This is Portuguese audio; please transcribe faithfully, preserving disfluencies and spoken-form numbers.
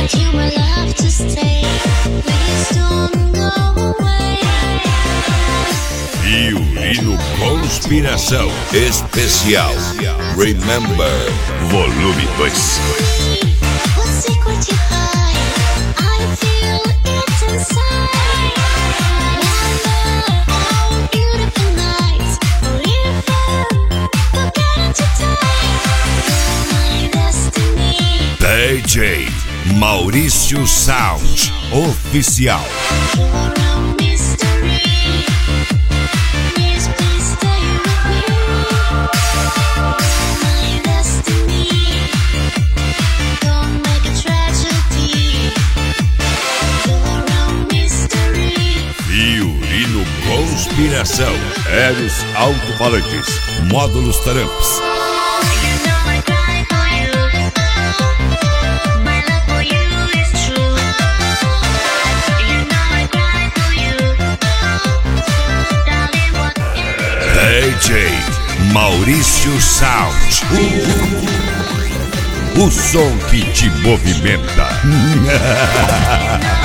Violino Conspiração Especial Remember Volume dois. Você curte high, I feel it inside. Remember all beautiful nights, forever, forget to die. My destiny. D J Maurício Sound Oficial. Violino Conspiração. Eros Alto-Falantes. Módulos Tramps. D J Maurício Sound. O som que te movimenta.